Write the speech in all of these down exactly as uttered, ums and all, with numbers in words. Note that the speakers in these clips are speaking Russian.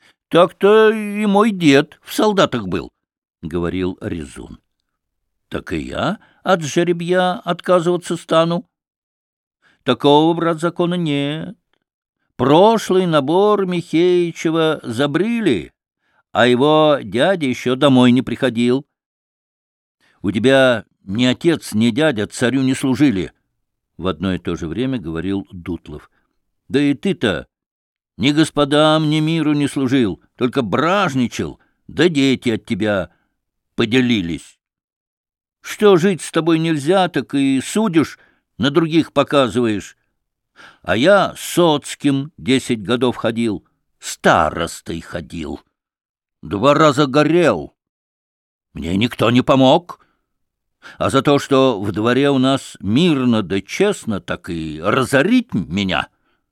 — Так-то и мой дед в солдатах был, — говорил Резун. — Так и я от жеребья отказываться стану. Такого, брат, закона нет. Прошлый набор Михеичева забрили, а его дядя еще домой не приходил. У тебя ни отец, ни дядя царю не служили, — в одно и то же время говорил Дутлов. Да и ты-то ни господам, ни миру не служил, только бражничал, да дети от тебя поделились. Что жить с тобой нельзя, так и судишь, на других показываешь. А я соцким десять годов ходил, старостой ходил, два раза горел. Мне никто не помог. А за то, что в дворе у нас мирно да честно, так и разорить меня.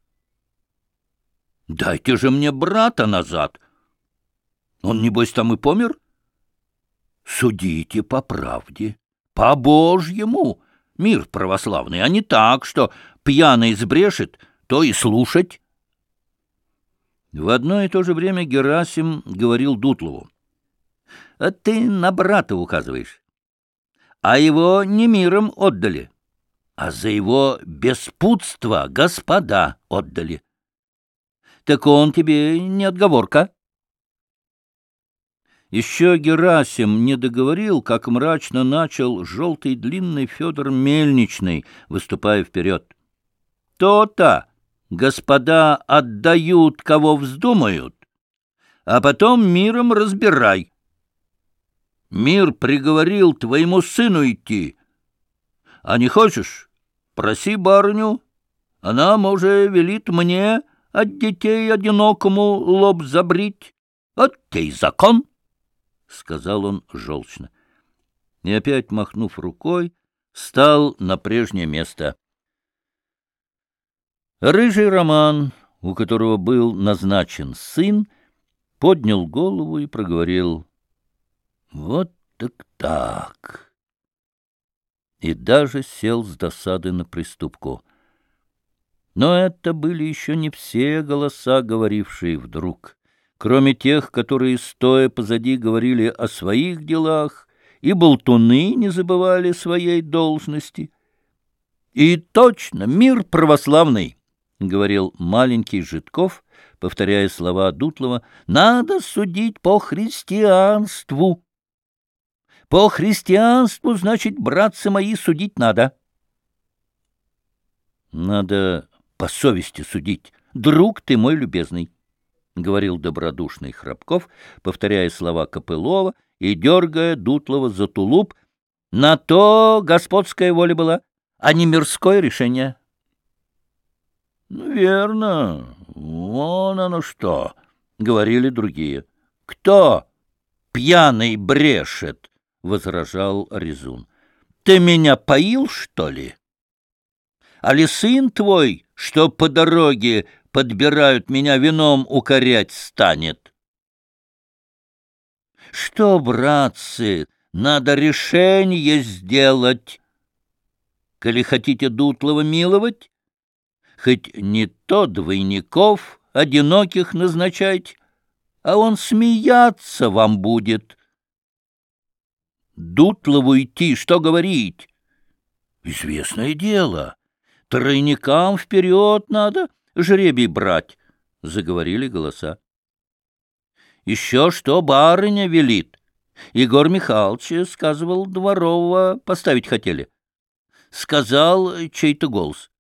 Дайте же мне брата назад. Он, небось, там и помер? Судите по правде, по Божьему, мир православный, а не так, что пьяный сбрешет, то и слушать. В одно и то же время Герасим говорил Дутлову. — А ты на брата указываешь. А его не миром отдали, а за его беспутство господа отдали. Так он тебе не отговорка. Еще Герасим не договорил, как мрачно начал желтый длинный Федор Мельничный, выступая вперед. То-то господа отдают, кого вздумают, а потом миром разбирай. Мир приговорил твоему сыну идти. А не хочешь, проси барыню, она, может, велит мне от детей одинокому лоб забрить. Вот те закон, — сказал он желчно. И опять, махнув рукой, стал на прежнее место. Рыжий Роман, у которого был назначен сын, поднял голову и проговорил: — Вот так так. И даже сел с досады на приступку. Но это были еще не все голоса, говорившие вдруг, кроме тех, которые, стоя позади, говорили о своих делах, и болтуны не забывали своей должности. — И точно, мир православный, — говорил маленький Житков, повторяя слова Дутлова, — надо судить по христианству. По христианству, значит, братцы мои, судить надо. — Надо по совести судить, друг ты мой любезный, — говорил добродушный Храбков, повторяя слова Копылова и дергая Дутлова за тулуп. — На то господская воля была, а не мирское решение. — Ну, верно, вон оно что, — говорили другие. — Кто пьяный брешет? — возражал Резун. — Ты меня поил, что ли? Али сын твой, что по дороге подбирают, меня вином укорять станет? Что, братцы, надо решение сделать. Коли хотите Дутлова миловать, хоть не то двойников одиноких назначать, а он смеяться вам будет. Дутлову идти, что говорить? Известное дело. Тройникам вперед надо жребий брать, — заговорили голоса. Еще что барыня велит. Егор Михайлович, сказывал, дворового поставить хотели. Сказал чей-то голос.